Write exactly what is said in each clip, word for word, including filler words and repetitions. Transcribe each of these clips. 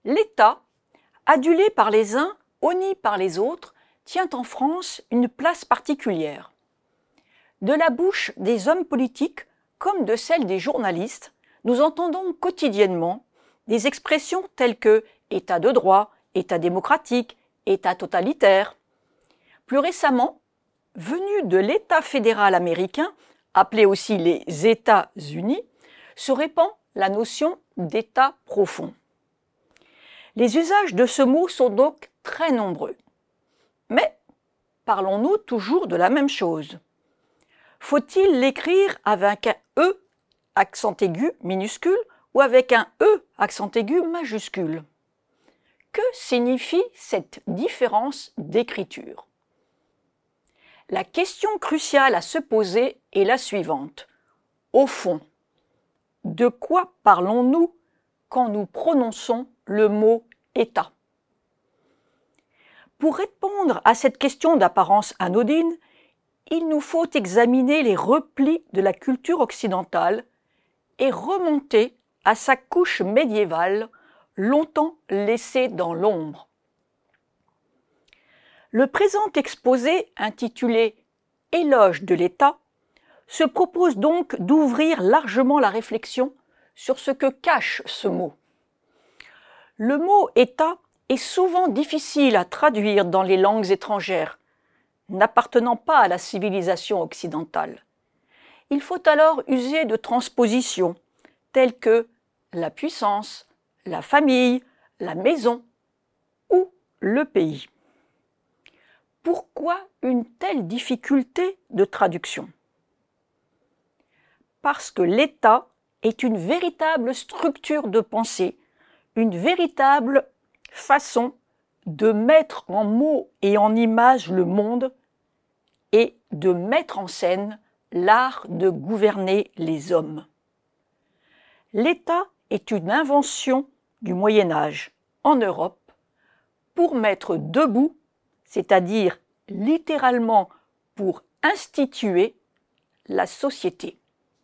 L'État, adulé par les uns, honni par les autres, tient en France une place particulière. De la bouche des hommes politiques comme de celle des journalistes, nous entendons quotidiennement des expressions telles que État de droit, État démocratique, État totalitaire. Plus récemment, venu de l'État fédéral américain, appelé aussi les États-Unis, se répand la notion d'État profond. Les usages de ce mot sont donc très nombreux. Mais parlons-nous toujours de la même chose? Faut-il l'écrire avec un E accent aigu minuscule ou avec un E accent aigu majuscule? Que signifie cette différence d'écriture? La question cruciale à se poser est la suivante. Au fond, de quoi parlons-nous quand nous prononçons le mot État? Pour répondre à cette question d'apparence anodine, il nous faut examiner les replis de la culture occidentale et remonter à sa couche médiévale, longtemps laissée dans l'ombre. Le présent exposé, intitulé « Éloge de l'État », se propose donc d'ouvrir largement la réflexion sur ce que cache ce mot. Le mot « État » est souvent difficile à traduire dans les langues étrangères, n'appartenant pas à la civilisation occidentale. Il faut alors user de transpositions telles que la puissance, la famille, la maison ou le pays. Pourquoi une telle difficulté de traduction? Parce que l'État est une véritable structure de pensée, une véritable façon de mettre en mots et en images le monde et de mettre en scène l'art de gouverner les hommes. L'État est une invention du Moyen Âge en Europe pour mettre debout, c'est-à-dire littéralement pour instituer la société.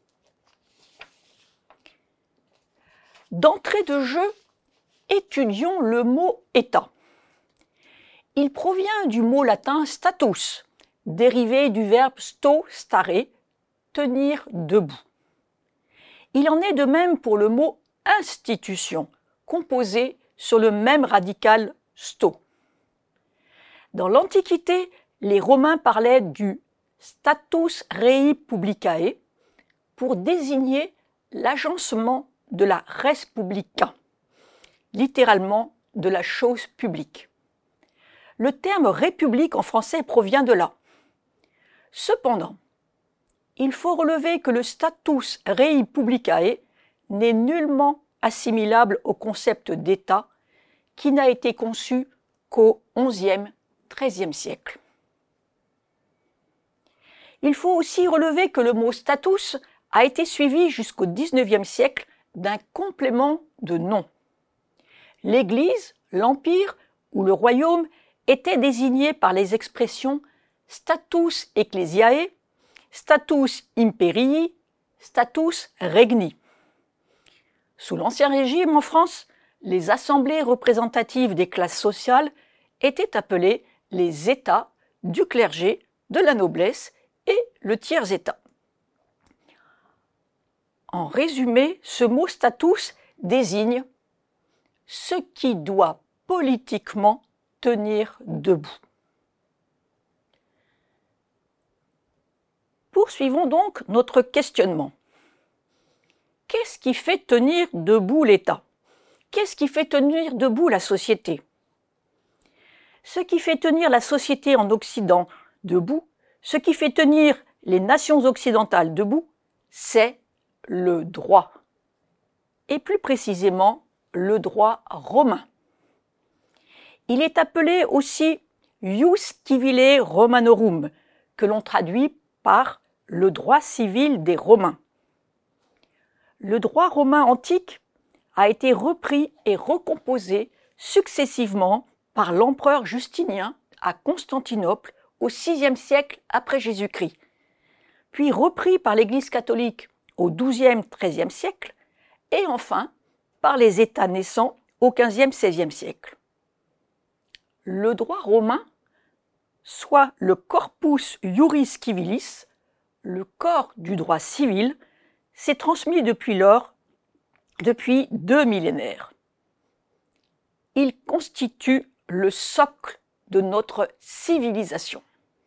D'entrée de jeu, étudions le mot « État ». Il provient du mot latin « status », dérivé du verbe « sto stare », tenir debout. Il en est de même pour le mot « institution », composé sur le même radical « sto ». Dans l'Antiquité, les Romains parlaient du « status rei publicae » pour désigner l'agencement de la res publica, littéralement de la chose publique. Le terme république en français provient de là. Cependant, il faut relever que le status rei publicae n'est nullement assimilable au concept d'État qui n'a été conçu qu'au onzième treizième siècle. Il faut aussi relever que le mot status a été suivi jusqu'au dix-neuvième siècle d'un complément de nom. L'Église, l'Empire ou le Royaume étaient désignés par les expressions status ecclesiae, status imperii, status regni. Sous l'Ancien Régime en France, les assemblées représentatives des classes sociales étaient appelées les États du clergé, de la noblesse et le tiers-État. En résumé, ce mot status désigne ce qui doit politiquement tenir debout. Poursuivons donc notre questionnement. Qu'est-ce qui fait tenir debout l'État? Qu'est-ce qui fait tenir debout la société? Ce qui fait tenir la société en Occident debout, ce qui fait tenir les nations occidentales debout, c'est le droit. Et plus précisément, le droit romain. Il est appelé aussi ius civile Romanorum, que l'on traduit par le droit civil des Romains. Le droit romain antique a été repris et recomposé successivement par l'empereur Justinien à Constantinople au sixième siècle après Jésus-Christ, puis repris par l'Église catholique au douzième treizième siècle et enfin par les États naissants au quinzième seizième siècle. Le droit romain, soit le corpus iuris civilis, le corps du droit civil, s'est transmis depuis lors, depuis deux millénaires. Il constitue le socle de notre civilisation.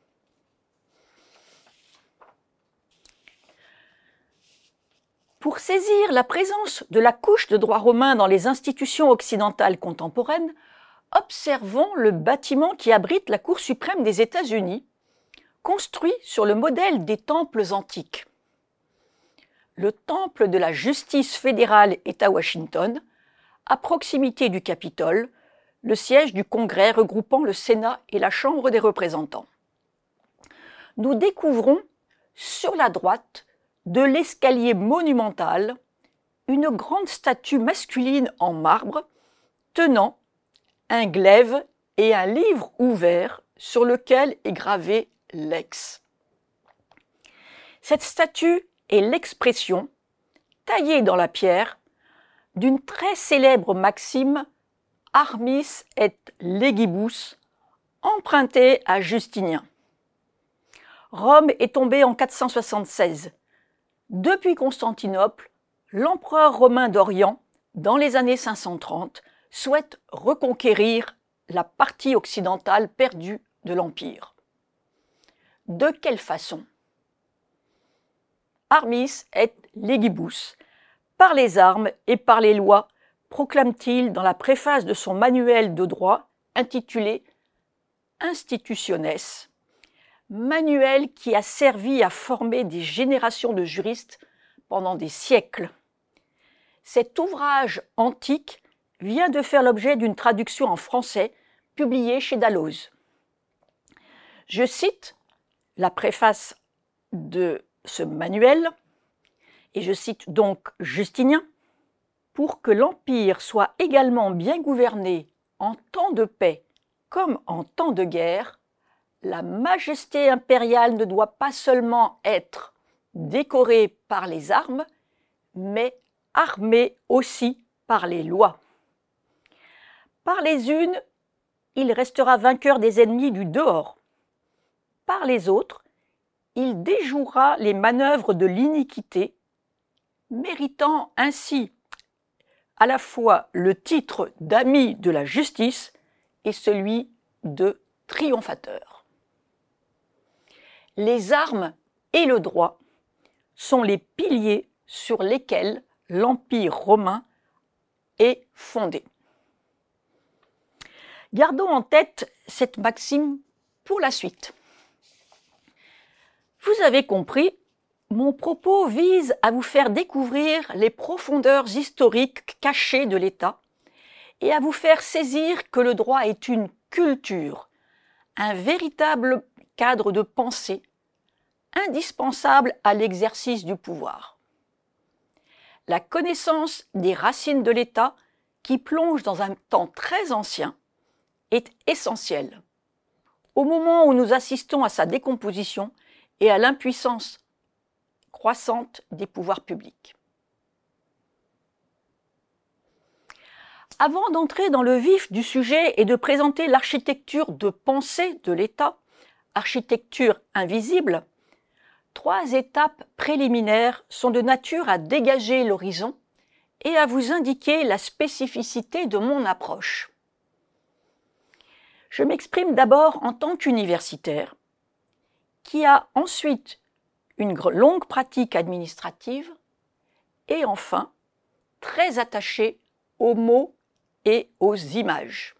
Pour saisir la présence de la couche de droit romain dans les institutions occidentales contemporaines, observons le bâtiment qui abrite la Cour suprême des États-Unis, construit sur le modèle des temples antiques. Le temple de la justice fédérale est à Washington, à proximité du Capitole, le siège du Congrès regroupant le Sénat et la Chambre des représentants. Nous découvrons, sur la droite, de l'escalier monumental, une grande statue masculine en marbre, tenant un glaive et un livre ouvert sur lequel est gravé Lex. Cette statue est l'expression, taillée dans la pierre, d'une très célèbre maxime Armis et legibus, empruntée à Justinien. Rome est tombée en quatre cent soixante-seize. Depuis Constantinople, l'empereur romain d'Orient, dans les années cinq cent trente, souhaite reconquérir la partie occidentale perdue de l'Empire. De quelle façon? Armis et legibus, par les armes et par les lois, proclame-t-il dans la préface de son manuel de droit intitulé Institutiones, manuel qui a servi à former des générations de juristes pendant des siècles. Cet ouvrage antique vient de faire l'objet d'une traduction en français publiée chez Dalloz. Je cite la préface de ce manuel, et je cite donc Justinien, « Pour que l'Empire soit également bien gouverné en temps de paix comme en temps de guerre, la majesté impériale ne doit pas seulement être décorée par les armes, mais armée aussi par les lois. Par les unes, il restera vainqueur des ennemis du dehors. Par les autres, il déjouera les manœuvres de l'iniquité, méritant ainsi à la fois le titre d'ami de la justice et celui de triomphateur. Les armes et le droit sont les piliers sur lesquels l'Empire romain est fondé. Gardons en tête cette maxime pour la suite. Vous avez compris, mon propos vise à vous faire découvrir les profondeurs historiques cachées de l'État et à vous faire saisir que le droit est une culture, un véritable cadre de pensée, indispensable à l'exercice du pouvoir. La connaissance des racines de l'État, qui plonge dans un temps très ancien, est essentielle. Au moment où nous assistons à sa décomposition et à l'impuissance croissante des pouvoirs publics. Avant d'entrer dans le vif du sujet et de présenter l'architecture de pensée de l'État, architecture invisible, trois étapes préliminaires sont de nature à dégager l'horizon et à vous indiquer la spécificité de mon approche. Je m'exprime d'abord en tant qu'universitaire, qui a ensuite une longue pratique administrative et enfin très attaché aux mots et aux images.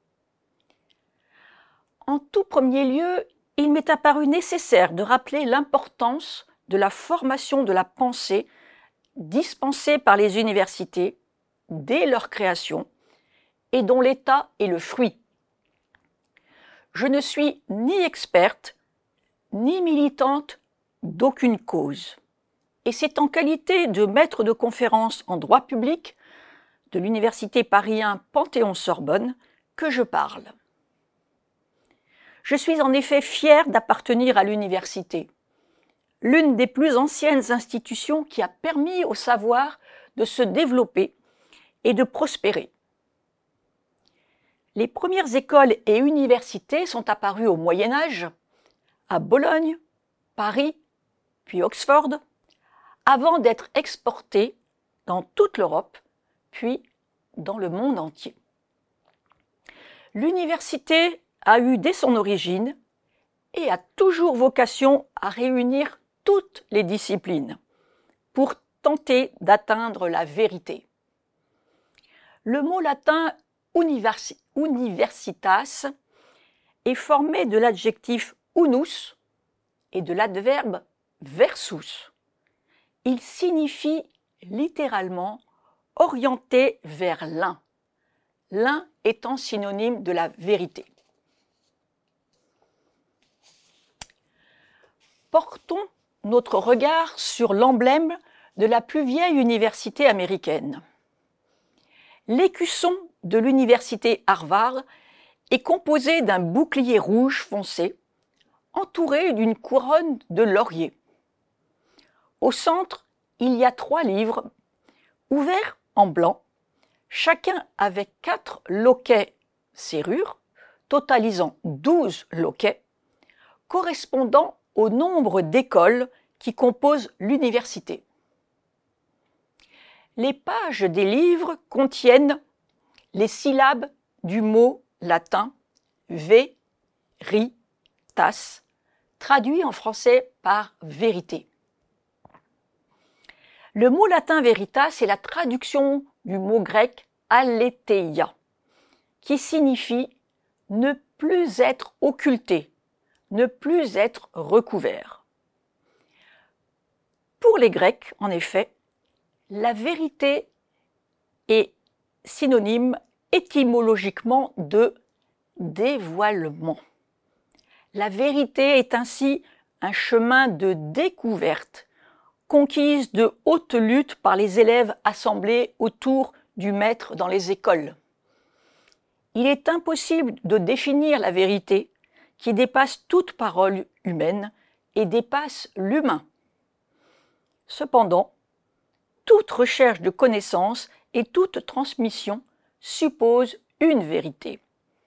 En tout premier lieu, il m'est apparu nécessaire de rappeler l'importance de la formation de la pensée dispensée par les universités dès leur création et dont l'État est le fruit. Je ne suis ni experte, ni militante d'aucune cause. Et c'est en qualité de maître de conférence en droit public de l'université Paris un Panthéon-Sorbonne que je parle. Je suis en effet fière d'appartenir à l'université, l'une des plus anciennes institutions qui a permis au savoir de se développer et de prospérer. Les premières écoles et universités sont apparues au Moyen Âge, à Bologne, Paris, puis Oxford, avant d'être exportées dans toute l'Europe, puis dans le monde entier. L'université a eu dès son origine et a toujours vocation à réunir toutes les disciplines pour tenter d'atteindre la vérité. Le mot latin universi- universitas est formé de l'adjectif unus et de l'adverbe versus. Il signifie littéralement orienté vers l'un, l'un étant synonyme de la vérité. Portons notre regard sur l'emblème de la plus vieille université américaine. L'écusson de l'université Harvard est composé d'un bouclier rouge foncé, entouré d'une couronne de laurier. Au centre, il y a trois livres, ouverts en blanc, chacun avec quatre loquets serrures, totalisant douze loquets, correspondant au nombre d'écoles qui composent l'université. Les pages des livres contiennent les syllabes du mot latin veritas, traduit en français par vérité. Le mot latin veritas est la traduction du mot grec aletheia, qui signifie ne plus être occulté, ne plus être recouvert. Pour les Grecs, en effet, la vérité est synonyme étymologiquement de dévoilement. La vérité est ainsi un chemin de découverte, conquise de haute lutte par les élèves assemblés autour du maître dans les écoles. Il est impossible de définir la vérité qui dépasse toute parole humaine et dépasse l'humain. Cependant, toute recherche de connaissance et toute transmission suppose une vérité.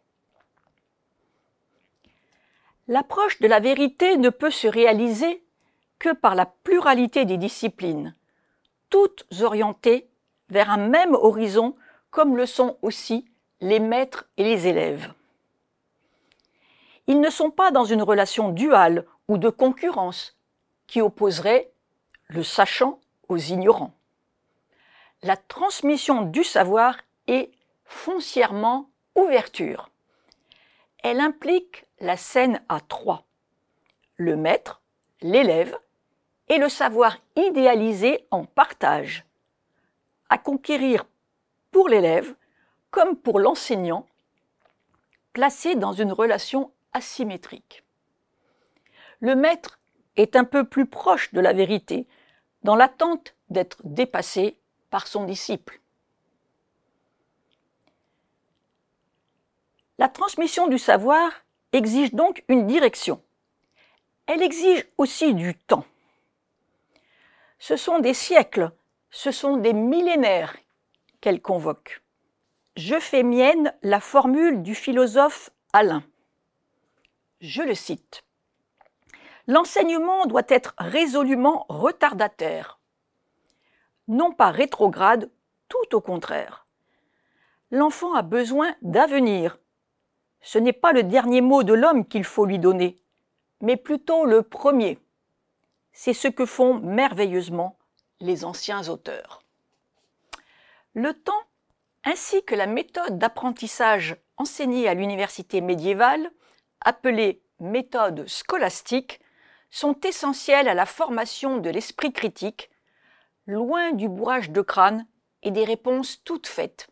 L'approche de la vérité ne peut se réaliser que par la pluralité des disciplines, toutes orientées vers un même horizon comme le sont aussi les maîtres et les élèves. Ils ne sont pas dans une relation duale ou de concurrence qui opposerait le sachant aux ignorants. La transmission du savoir est foncièrement ouverture. Elle implique la scène à trois, le maître, l'élève et le savoir idéalisé en partage, à conquérir pour l'élève comme pour l'enseignant, placé dans une relation asymétrique. Le maître est un peu plus proche de la vérité, dans l'attente d'être dépassé par son disciple. La transmission du savoir exige donc une direction. Elle exige aussi du temps. Ce sont des siècles, ce sont des millénaires qu'elle convoque. Je fais mienne la formule du philosophe Alain. Je le cite. « L'enseignement doit être résolument retardataire, non pas rétrograde, tout au contraire. L'enfant a besoin d'avenir. Ce n'est pas le dernier mot de l'homme qu'il faut lui donner, mais plutôt le premier. C'est ce que font merveilleusement les anciens auteurs. » Le temps, ainsi que la méthode d'apprentissage enseignée à l'université médiévale, appelée méthode scolastique, sont essentiels à la formation de l'esprit critique, loin du bourrage de crâne et des réponses toutes faites.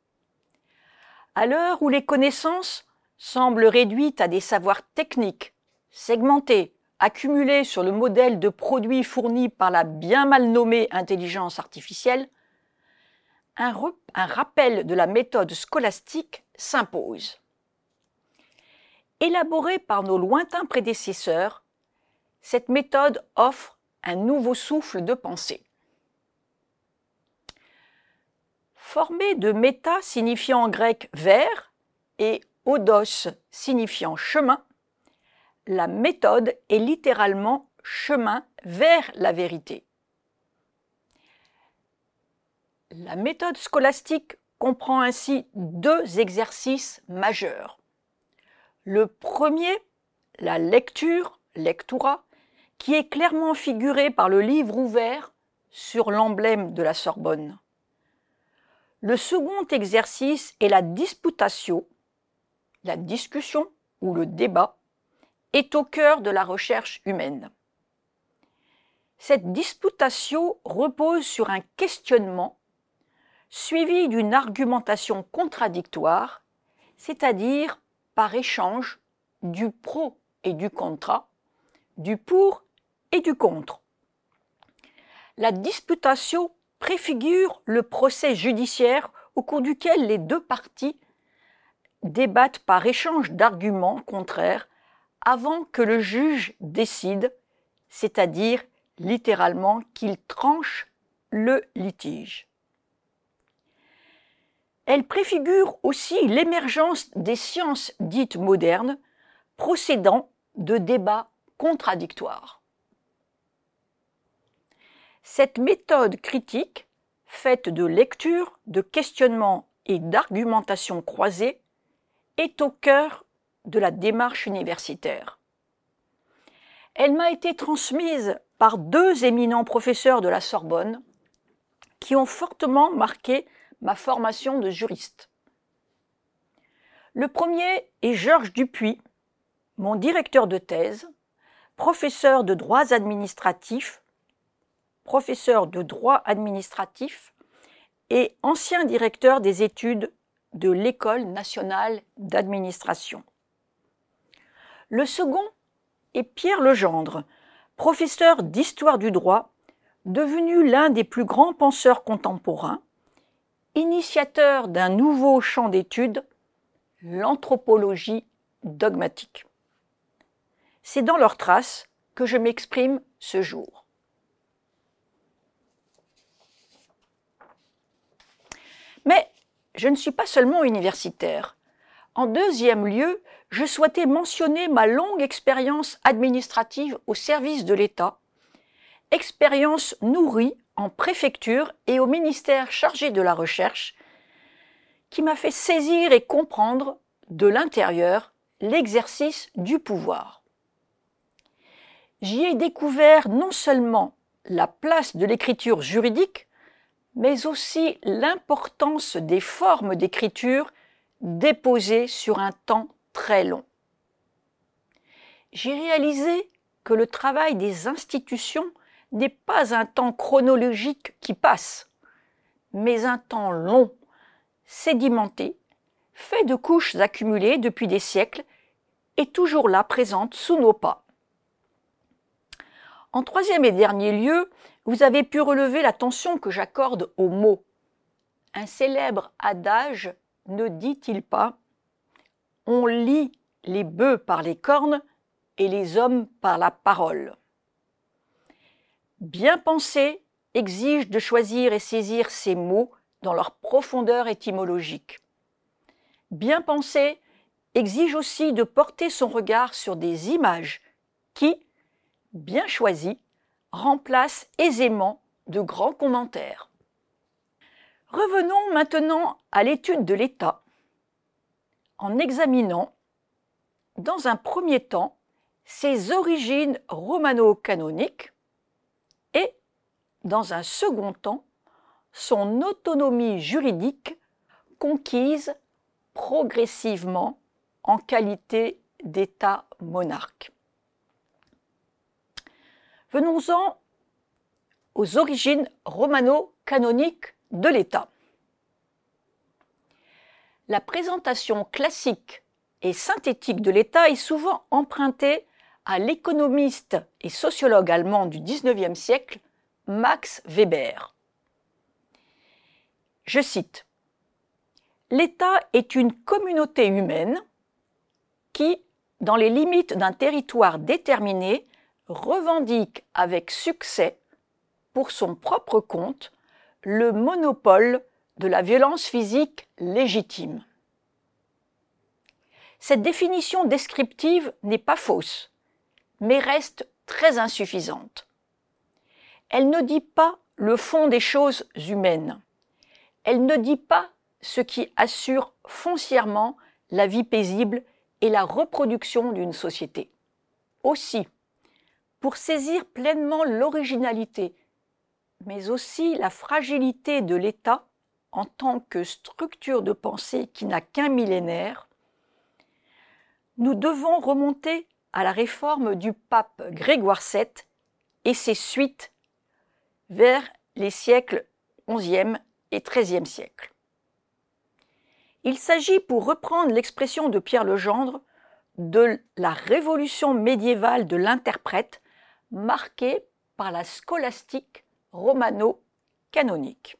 À l'heure où les connaissances semblent réduites à des savoirs techniques, segmentés, accumulés sur le modèle de produits fournis par la bien mal nommée intelligence artificielle, un, re- un rappel de la méthode scolastique s'impose. Élaborée par nos lointains prédécesseurs, cette méthode offre un nouveau souffle de pensée. Formée de méta signifiant en grec vers et odos signifiant chemin, la méthode est littéralement chemin vers la vérité. La méthode scolastique comprend ainsi deux exercices majeurs. Le premier, la lecture, lectura, qui est clairement figuré par le livre ouvert sur l'emblème de la Sorbonne. Le second exercice est la disputatio, la discussion ou le débat, est au cœur de la recherche humaine. Cette disputatio repose sur un questionnement suivi d'une argumentation contradictoire, c'est-à-dire par échange du pro et du contra, du pour et du contre. La disputatio préfigure le procès judiciaire au cours duquel les deux parties débattent par échange d'arguments contraires avant que le juge décide, c'est-à-dire littéralement qu'il tranche le litige. Elle préfigure aussi l'émergence des sciences dites modernes, procédant de débats contradictoires. Cette méthode critique, faite de lecture, de questionnement et d'argumentation croisée, est au cœur de la démarche universitaire. Elle m'a été transmise par deux éminents professeurs de la Sorbonne qui ont fortement marqué ma formation de juriste. Le premier est Georges Dupuis, mon directeur de thèse, professeur de droit administratif, professeur de droit administratif et ancien directeur des études de l'École nationale d'administration. Le second est Pierre Legendre, professeur d'histoire du droit, devenu l'un des plus grands penseurs contemporains, initiateur d'un nouveau champ d'études, l'anthropologie dogmatique. C'est dans leurs traces que je m'exprime ce jour. Mais je ne suis pas seulement universitaire. En deuxième lieu, je souhaitais mentionner ma longue expérience administrative au service de l'État, expérience nourrie en préfecture et au ministère chargé de la recherche, qui m'a fait saisir et comprendre de l'intérieur l'exercice du pouvoir. J'y ai découvert non seulement la place de l'écriture juridique, mais aussi l'importance des formes d'écriture déposées sur un temps très long. J'ai réalisé que le travail des institutions n'est pas un temps chronologique qui passe, mais un temps long, sédimenté, fait de couches accumulées depuis des siècles et toujours là présente sous nos pas. En troisième et dernier lieu, vous avez pu relever l'attention que j'accorde aux mots. Un célèbre adage ne dit-il pas « On lit les bœufs par les cornes et les hommes par la parole ». Bien penser exige de choisir et saisir ces mots dans leur profondeur étymologique. Bien penser exige aussi de porter son regard sur des images qui, bien choisies, remplacent aisément de grands commentaires. Revenons maintenant à l'étude de l'État, en examinant, dans un premier temps, ses origines romano-canoniques et, dans un second temps, son autonomie juridique conquise progressivement en qualité d'État monarque. Venons-en aux origines romano-canoniques de l'État. La présentation classique et synthétique de l'État est souvent empruntée à l'économiste et sociologue allemand du dix-neuvième siècle, Max Weber. Je cite : « L'État est une communauté humaine qui, dans les limites d'un territoire déterminé, revendique avec succès, pour son propre compte, le monopole de la violence physique légitime. » Cette définition descriptive n'est pas fausse, mais reste très insuffisante. Elle ne dit pas le fond des choses humaines. Elle ne dit pas ce qui assure foncièrement la vie paisible et la reproduction d'une société. Aussi, pour saisir pleinement l'originalité, mais aussi la fragilité de l'État en tant que structure de pensée qui n'a qu'un millénaire, nous devons remonter à la réforme du pape Grégoire sept et ses suites vers les siècles onzième et treizième siècle. Il s'agit, pour reprendre l'expression de Pierre Legendre, de la révolution médiévale de l'interprète marquée par la scolastique romano-canonique.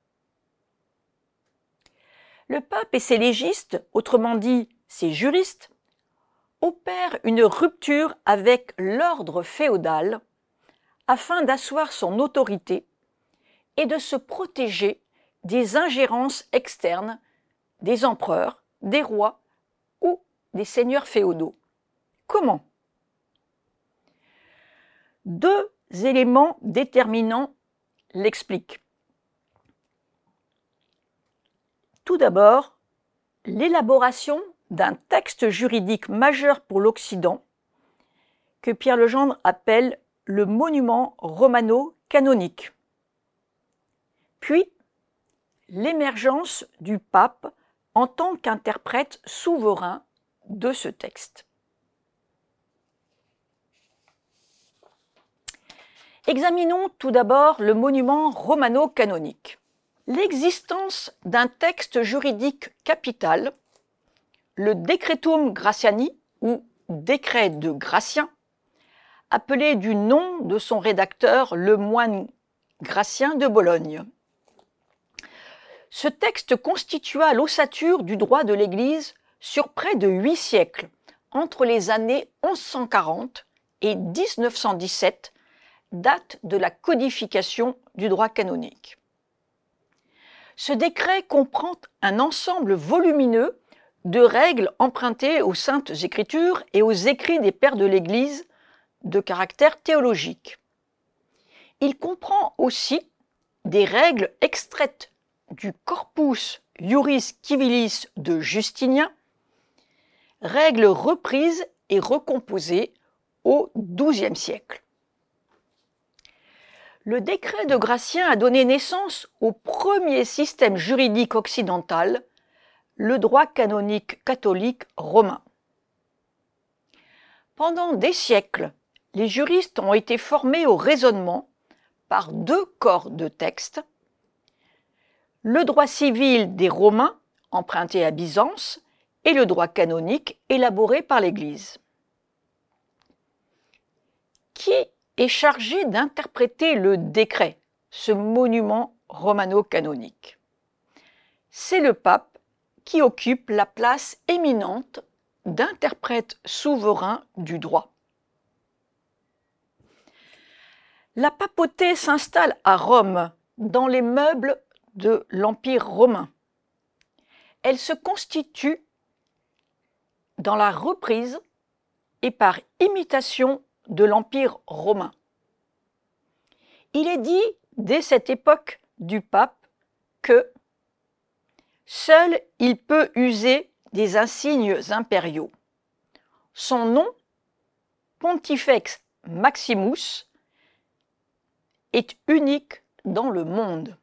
Le pape et ses légistes, autrement dit ses juristes, opèrent une rupture avec l'ordre féodal afin d'asseoir son autorité et de se protéger des ingérences externes des empereurs, des rois ou des seigneurs féodaux. Comment ? Deux éléments déterminants l'expliquent. Tout d'abord, l'élaboration d'un texte juridique majeur pour l'Occident que Pierre Legendre appelle le monument romano-canonique. Puis, l'émergence du pape en tant qu'interprète souverain de ce texte. Examinons tout d'abord le monument romano-canonique. L'existence d'un texte juridique capital, le Decretum Gratiani ou décret de Gratien, appelé du nom de son rédacteur, le moine Gratien de Bologne. Ce texte constitua l'ossature du droit de l'Église sur près de huit siècles, entre les années onze cent quarante et mille neuf cent dix-sept, date de la codification du droit canonique. Ce décret comprend un ensemble volumineux de règles empruntées aux Saintes Écritures et aux écrits des pères de l'Église de caractère théologique. Il comprend aussi des règles extraites du Corpus Iuris Civilis de Justinien, règles reprises et recomposées au douzième siècle. Le décret de Gratien a donné naissance au premier système juridique occidental, le droit canonique catholique romain. Pendant des siècles, les juristes ont été formés au raisonnement par deux corps de textes, le droit civil des Romains, emprunté à Byzance, et le droit canonique élaboré par l'Église. Qui est chargé d'interpréter le décret, ce monument romano-canonique? C'est le pape qui occupe la place éminente d'interprète souverain du droit. La papauté s'installe à Rome, dans les meubles de l'Empire romain. Elle se constitue dans la reprise et par imitation de l'Empire romain. Il est dit dès cette époque du pape que seul il peut user des insignes impériaux. Son nom, Pontifex Maximus, est unique dans le monde.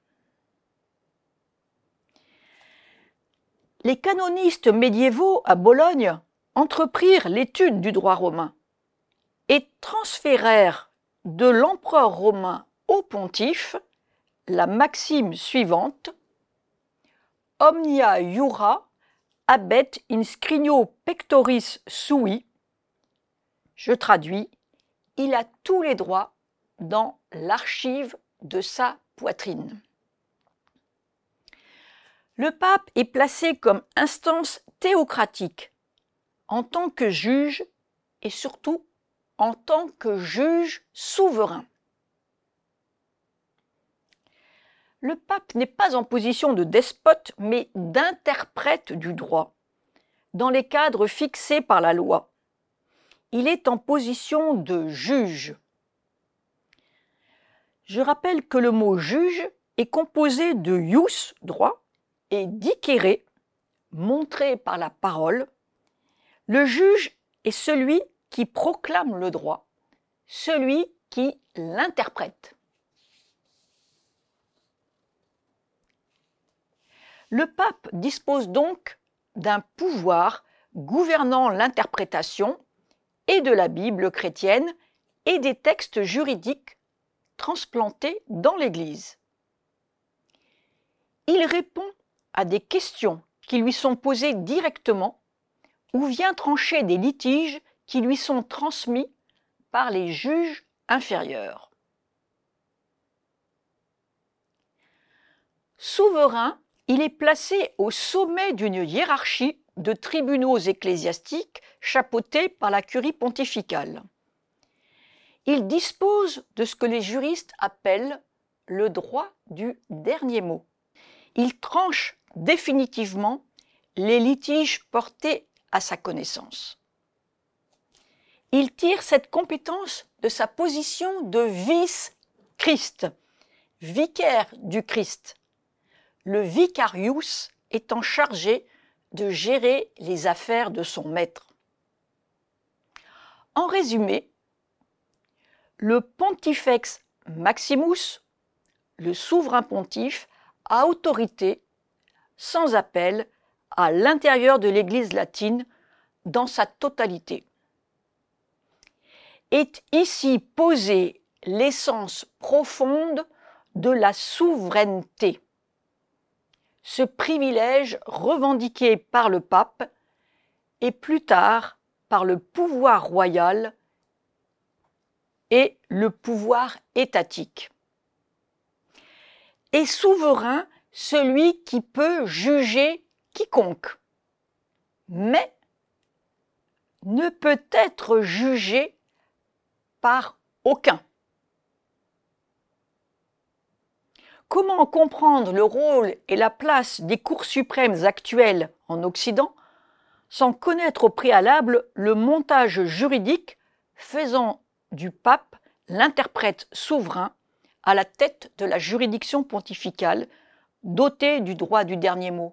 Les canonistes médiévaux à Bologne entreprirent l'étude du droit romain et transférèrent de l'empereur romain au pontife la maxime suivante: Omnia iura habet in scrigno pectoris sui. Je traduis: il a tous les droits dans l'archive de sa poitrine. Le pape est placé comme instance théocratique en tant que juge et surtout en tant que juge souverain. Le pape n'est pas en position de despote mais d'interprète du droit, dans les cadres fixés par la loi. Il est en position de juge. Je rappelle que le mot juge est composé de ius, droit, et dicere, montré par la parole. Le juge est celui qui proclame le droit, celui qui l'interprète. Le pape dispose donc d'un pouvoir gouvernant l'interprétation et de la Bible chrétienne et des textes juridiques transplantés dans l'Église. Il répond à des questions qui lui sont posées directement ou vient trancher des litiges qui lui sont transmis par les juges inférieurs. Souverain, il est placé au sommet d'une hiérarchie de tribunaux ecclésiastiques chapeautés par la curie pontificale. Il dispose de ce que les juristes appellent le droit du dernier mot. Il tranche définitivement les litiges portés à sa connaissance. Il tire cette compétence de sa position de vice-Christ, vicaire du Christ, le vicarius étant chargé de gérer les affaires de son maître. En résumé, le Pontifex Maximus, le souverain pontife, a autorité sans appel à l'intérieur de l'Église latine dans sa totalité. Est ici posée l'essence profonde de la souveraineté, ce privilège revendiqué par le pape et plus tard par le pouvoir royal et le pouvoir étatique. Est souverain celui qui peut juger quiconque, mais ne peut être jugé par aucun. Comment comprendre le rôle et la place des cours suprêmes actuelles en Occident sans connaître au préalable le montage juridique faisant du pape l'interprète souverain à la tête de la juridiction pontificale dotée du droit du dernier mot?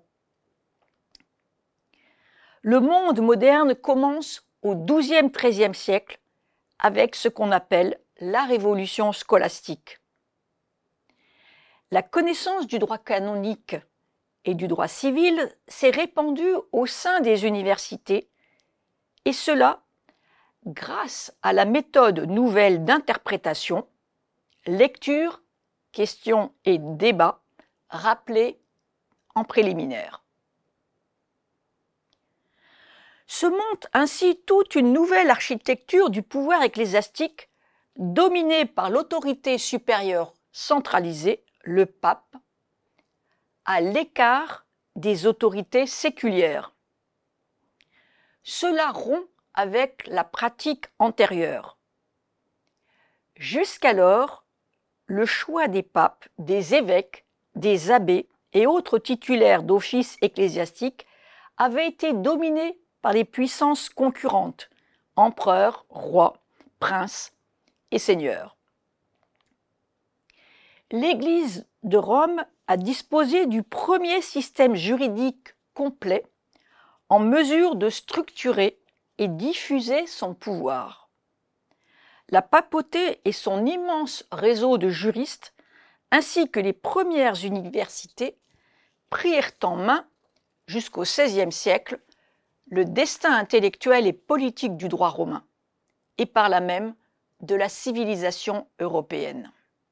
Le monde moderne commence au douzième treizième siècle avec ce qu'on appelle la révolution scolastique. La connaissance du droit canonique et du droit civil s'est répandue au sein des universités, et cela grâce à la méthode nouvelle d'interprétation, lecture, questions et débats, rappelés en préliminaire. Se monte ainsi toute une nouvelle architecture du pouvoir ecclésiastique dominée par l'autorité supérieure centralisée, le pape, à l'écart des autorités séculières. Cela rompt avec la pratique antérieure. Jusqu'alors, le choix des papes, des évêques, des abbés et autres titulaires d'offices ecclésiastiques avait été dominé par les puissances concurrentes, empereurs, rois, princes et seigneurs. L'Église de Rome a disposé du premier système juridique complet en mesure de structurer et diffuser son pouvoir. La papauté et son immense réseau de juristes, ainsi que les premières universités, prirent en main, jusqu'au seizième siècle, le destin intellectuel et politique du droit romain, et par là même de la civilisation européenne.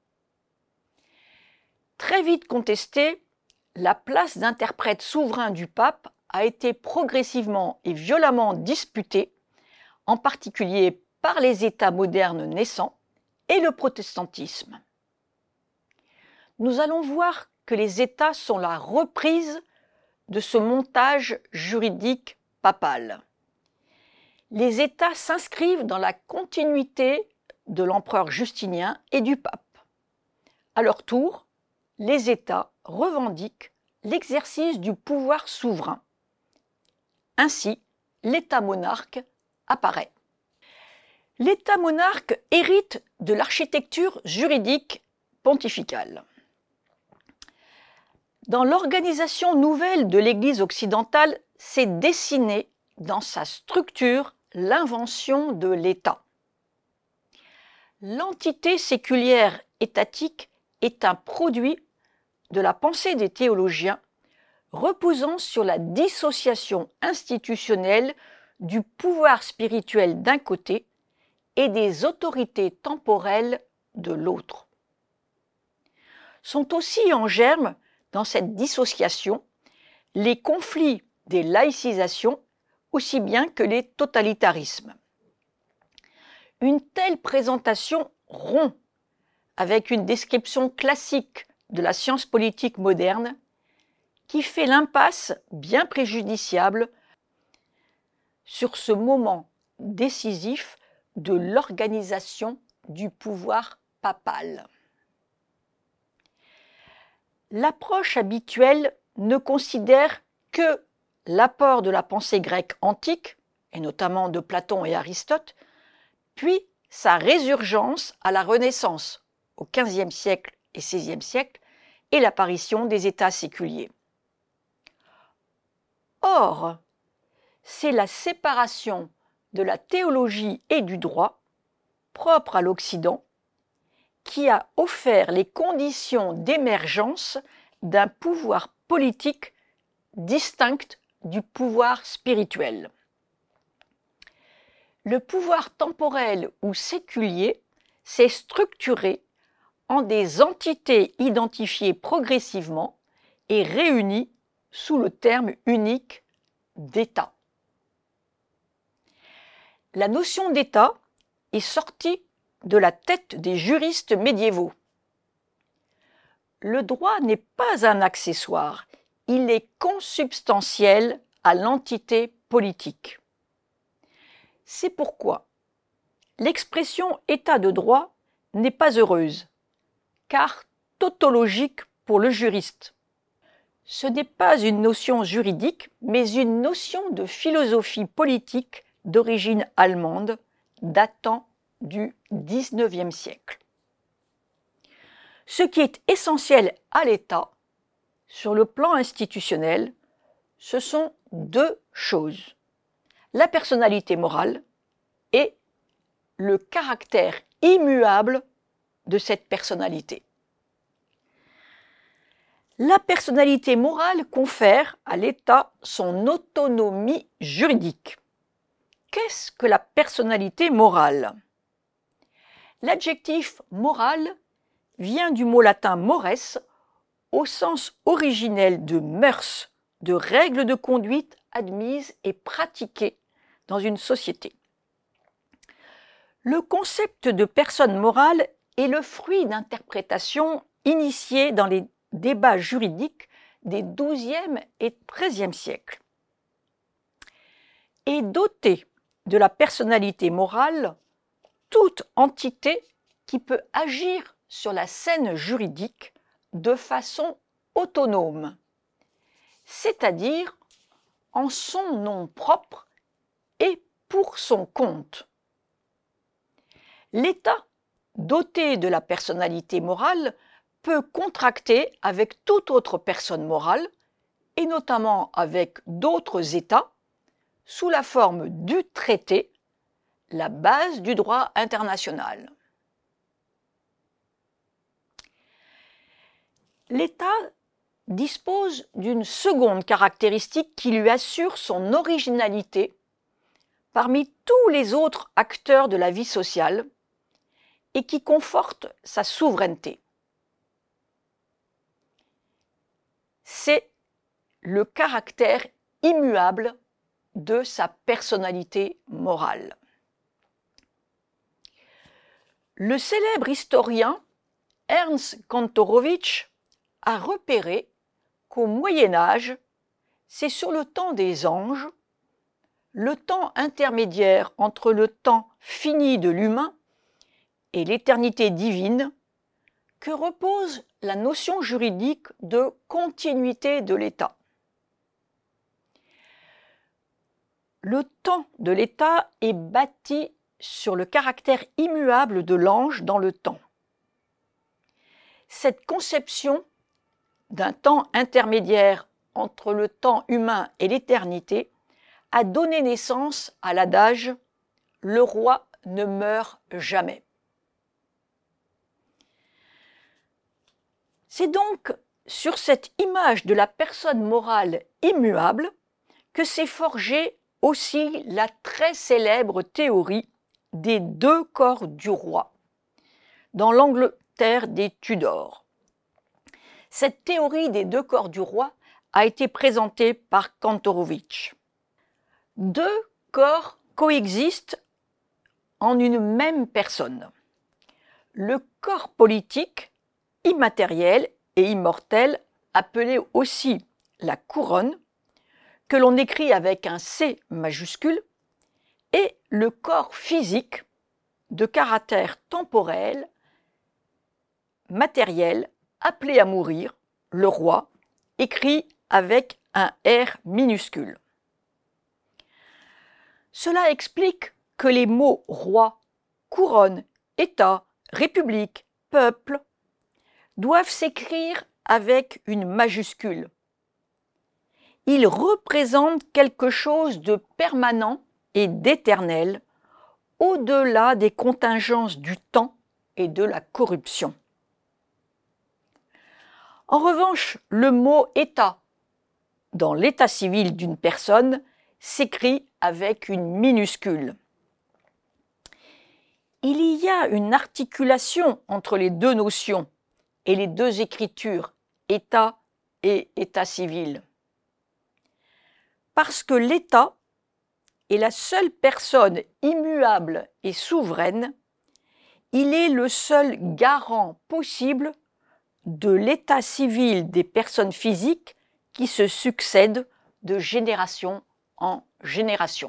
Très vite contestée, la place d'interprète souverain du pape a été progressivement et violemment disputée, en particulier par les États modernes naissants et le protestantisme. Nous allons voir que les États sont la reprise de ce montage juridique papal. Les États s'inscrivent dans la continuité de l'empereur Justinien et du pape. À leur tour, les États revendiquent l'exercice du pouvoir souverain, Ainsi, l'État monarque apparaît. L'État monarque hérite de l'architecture juridique pontificale. Dans l'organisation nouvelle de l'Église occidentale, s'est dessinée dans sa structure l'invention de l'État. L'entité séculière étatique est un produit de la pensée des théologiens reposant sur la dissociation institutionnelle du pouvoir spirituel d'un côté et des autorités temporelles de l'autre. Sont aussi en germe dans cette dissociation les conflits des laïcisations aussi bien que les totalitarismes. Une telle présentation rompt avec une description classique de la science politique moderne qui fait l'impasse bien préjudiciable sur ce moment décisif de l'organisation du pouvoir papal. L'approche habituelle ne considère que l'apport de la pensée grecque antique, et notamment de Platon et Aristote, puis sa résurgence à la Renaissance, au quinzième siècle et seizième siècle, et l'apparition des États séculiers. Or, c'est la séparation de la théologie et du droit, propre à l'Occident, qui a offert les conditions d'émergence d'un pouvoir politique distinct du pouvoir spirituel. Le pouvoir temporel ou séculier s'est structuré en des entités identifiées progressivement et réunies sous le terme unique d'État. La notion d'État est sortie de la tête des juristes médiévaux. Le droit n'est pas un accessoire, il est consubstantiel à l'entité politique. C'est pourquoi l'expression état de droit n'est pas heureuse, car tautologique pour le juriste. Ce n'est pas une notion juridique, mais une notion de philosophie politique d'origine allemande, datant du dix-neuvième siècle. Ce qui est essentiel à l'État, sur le plan institutionnel, ce sont deux choses: la personnalité morale et le caractère immuable de cette personnalité. La personnalité morale confère à l'État son autonomie juridique. Qu'est-ce que la personnalité morale ? L'adjectif moral vient du mot latin mores, au sens originel de mœurs, de règles de conduite admises et pratiquées dans une société. Le concept de personne morale est le fruit d'interprétations initiées dans les débats juridiques des douzième et treizième siècles. Est dotée de la personnalité morale toute entité qui peut agir sur la scène juridique de façon autonome, c'est-à-dire en son nom propre et pour son compte. L'État, doté de la personnalité morale, peut contracter avec toute autre personne morale, et notamment avec d'autres États, sous la forme du traité, la base du droit international. L'État dispose d'une seconde caractéristique qui lui assure son originalité parmi tous les autres acteurs de la vie sociale et qui conforte sa souveraineté. C'est le caractère immuable de sa personnalité morale. Le célèbre historien Ernst Kantorowicz a repéré qu'au Moyen Âge, c'est sur le temps des anges, le temps intermédiaire entre le temps fini de l'humain et l'éternité divine, que repose la notion juridique de continuité de l'État. Le temps de l'État est bâti sur le caractère immuable de l'ange dans le temps. Cette conception d'un temps intermédiaire entre le temps humain et l'éternité a donné naissance à l'adage « le roi ne meurt jamais ». C'est donc sur cette image de la personne morale immuable que s'est forgée aussi la très célèbre théorie des deux corps du roi dans l'Angleterre des Tudors. Cette théorie des deux corps du roi a été présentée par Kantorowicz. Deux corps coexistent en une même personne. Le corps politique, immatériel et immortel, appelé aussi la couronne, que l'on écrit avec un C majuscule, et le corps physique de caractère temporel, matériel, appelé à mourir, le roi, écrit avec un R minuscule. Cela explique que les mots roi, couronne, État, république, peuple doivent s'écrire avec une majuscule. Ils représentent quelque chose de permanent et d'éternel, au-delà des contingences du temps et de la corruption. En revanche, le mot État, dans l'état civil d'une personne, s'écrit avec une minuscule. Il y a une articulation entre les deux notions et les deux écritures, État et état civil. Parce que l'État est la seule personne immuable et souveraine, il est le seul garant possible de l'état civil des personnes physiques qui se succèdent de génération en génération.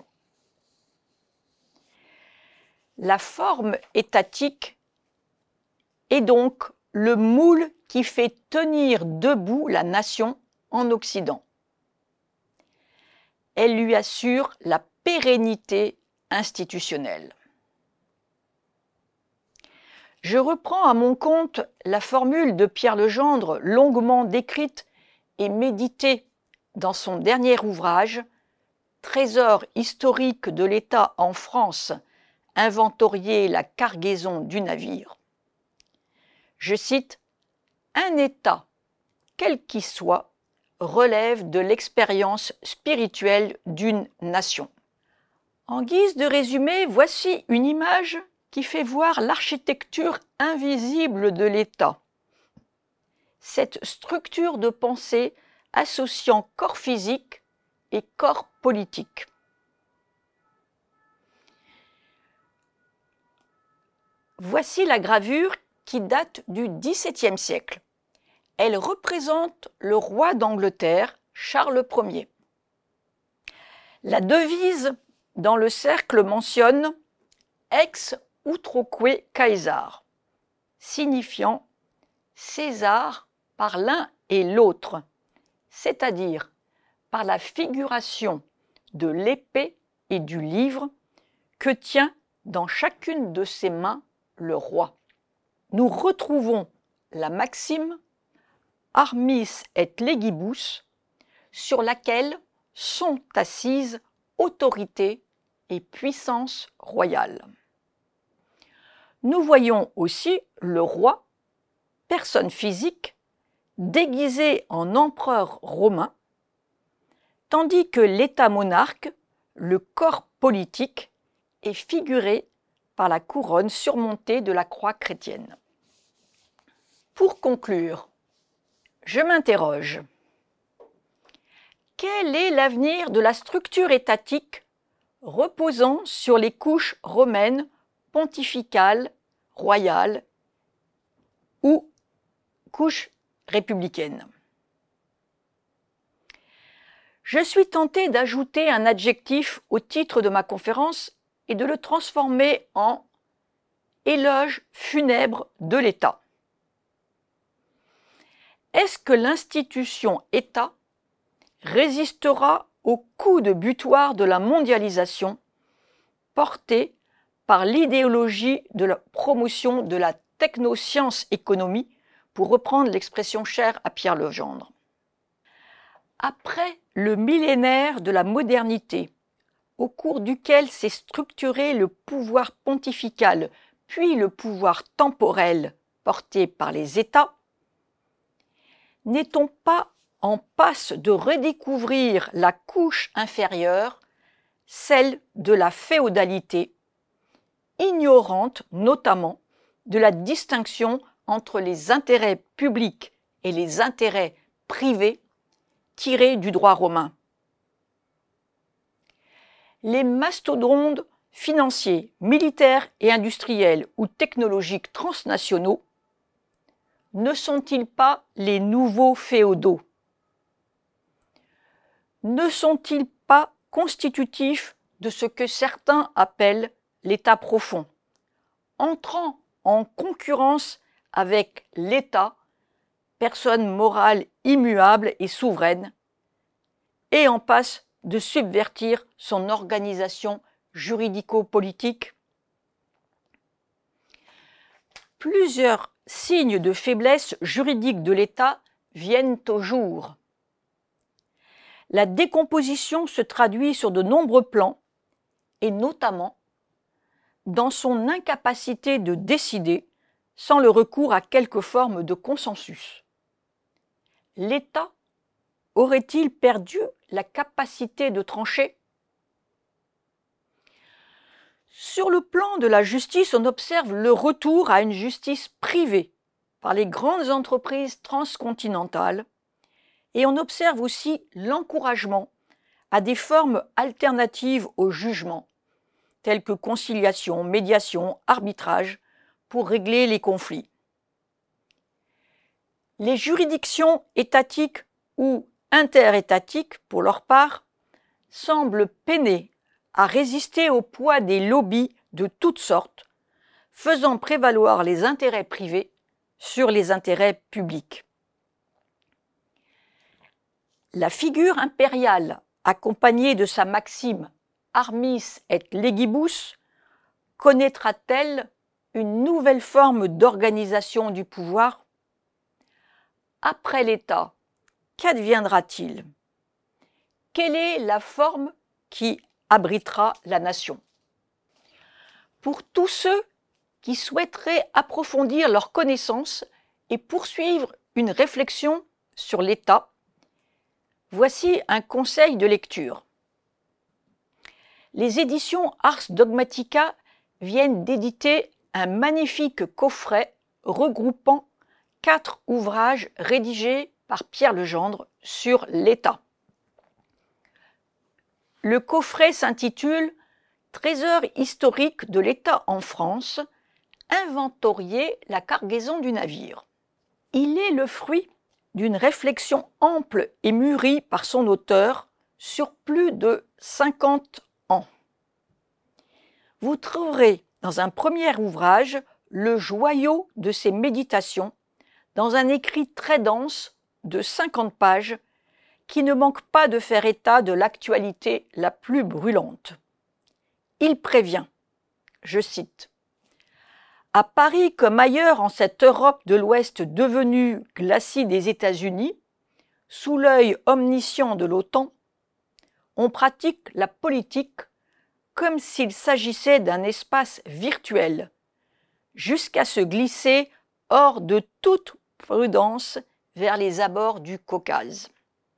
La forme étatique est donc le moule qui fait tenir debout la nation en Occident. Elle lui assure la pérennité institutionnelle. Je reprends à mon compte la formule de Pierre Legendre, longuement décrite et méditée dans son dernier ouvrage, Trésor historique de l'État en France, inventorier la cargaison du navire. Je cite, « Un État, quel qu'il soit, relève de l'expérience spirituelle d'une nation. » En guise de résumé, voici une image qui fait voir l'architecture invisible de l'État. Cette structure de pensée associant corps physique et corps politique. Voici la gravure qui date du dix-septième siècle. Elle représente le roi d'Angleterre, Charles Ier. La devise dans le cercle mentionne « Ex utroque Caesar », signifiant « César par l'un et l'autre », c'est-à-dire par la figuration de l'épée et du livre que tient dans chacune de ses mains le roi. Nous retrouvons la maxime « Armis et legibus » sur laquelle sont assises autorité et puissance royale. Nous voyons aussi le roi, personne physique, déguisé en empereur romain, tandis que l'état monarque, le corps politique, est figuré par la couronne surmontée de la croix chrétienne. Pour conclure, je m'interroge. Quel est l'avenir de la structure étatique reposant sur les couches romaines, pontificales, royales ou couches républicaines? Je suis tentée d'ajouter un adjectif au titre de ma conférence et de le transformer en « éloge funèbre de l'État ». Est-ce que l'institution État résistera au coup de butoir de la mondialisation portée par l'idéologie de la promotion de la technoscience-économie, pour reprendre l'expression chère à Pierre Legendre. Après le millénaire de la modernité, au cours duquel s'est structuré le pouvoir pontifical, puis le pouvoir temporel porté par les États, n'est-on pas en passe de redécouvrir la couche inférieure, celle de la féodalité, ignorante notamment de la distinction entre les intérêts publics et les intérêts privés tirés du droit romain. Les mastodontes financiers, militaires et industriels ou technologiques transnationaux ne sont-ils pas les nouveaux féodaux? Ne sont-ils pas constitutifs de ce que certains appellent l'État profond, entrant en concurrence avec l'État, personne morale immuable et souveraine, et en passe de subvertir son organisation juridico-politique? Plusieurs signes de faiblesse juridique de l'État viennent au jour. La décomposition se traduit sur de nombreux plans, et notamment dans son incapacité de décider sans le recours à quelque forme de consensus. L'État aurait-il perdu la capacité de trancher? Sur le plan de la justice, on observe le retour à une justice privée par les grandes entreprises transcontinentales, et on observe aussi l'encouragement à des formes alternatives au jugement, telles que conciliation, médiation, arbitrage, pour régler les conflits. Les juridictions étatiques ou interétatiques, pour leur part, semblent peiner à résister au poids des lobbies de toutes sortes, faisant prévaloir les intérêts privés sur les intérêts publics. La figure impériale, accompagnée de sa maxime « armis et legibus », connaîtra-t-elle une nouvelle forme d'organisation du pouvoir? Après l'État, qu'adviendra-t-il? Quelle est la forme qui abritera la nation? Pour tous ceux qui souhaiteraient approfondir leurs connaissances et poursuivre une réflexion sur l'État, voici un conseil de lecture. Les éditions Ars Dogmatica viennent d'éditer un magnifique coffret regroupant quatre ouvrages rédigés par Pierre Legendre sur l'État. Le coffret s'intitule « Trésor historique de l'État en France, inventorier la cargaison du navire ». Il est le fruit d'une réflexion ample et mûrie par son auteur sur plus de cinquante ans. Vous trouverez dans un premier ouvrage le joyau de ses méditations, dans un écrit très dense de cinquante pages, qui ne manque pas de faire état de l'actualité la plus brûlante. Il prévient, je cite, « À Paris comme ailleurs en cette Europe de l'Ouest devenue glacis des États-Unis, sous l'œil omniscient de l'OTAN, on pratique la politique comme s'il s'agissait d'un espace virtuel, jusqu'à se glisser hors de toute prudence vers les abords du Caucase. »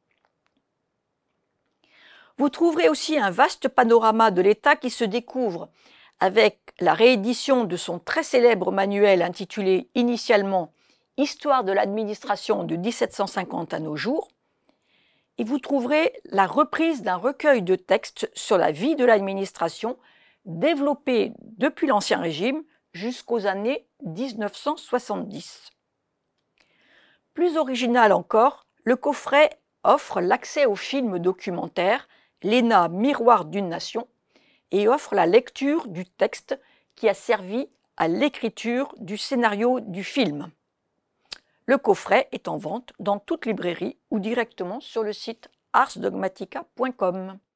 Vous trouverez aussi un vaste panorama de l'État qui se découvre avec la réédition de son très célèbre manuel intitulé initialement « Histoire de l'administration de dix-sept cent cinquante à nos jours », et vous trouverez la reprise d'un recueil de textes sur la vie de l'administration développé depuis l'Ancien Régime jusqu'aux années dix-neuf cent soixante-dix. Plus original encore, le coffret offre l'accès au film documentaire L'E N A Miroir d'une Nation et offre la lecture du texte qui a servi à l'écriture du scénario du film. Le coffret est en vente dans toute librairie ou directement sur le site ars dogmatica point com.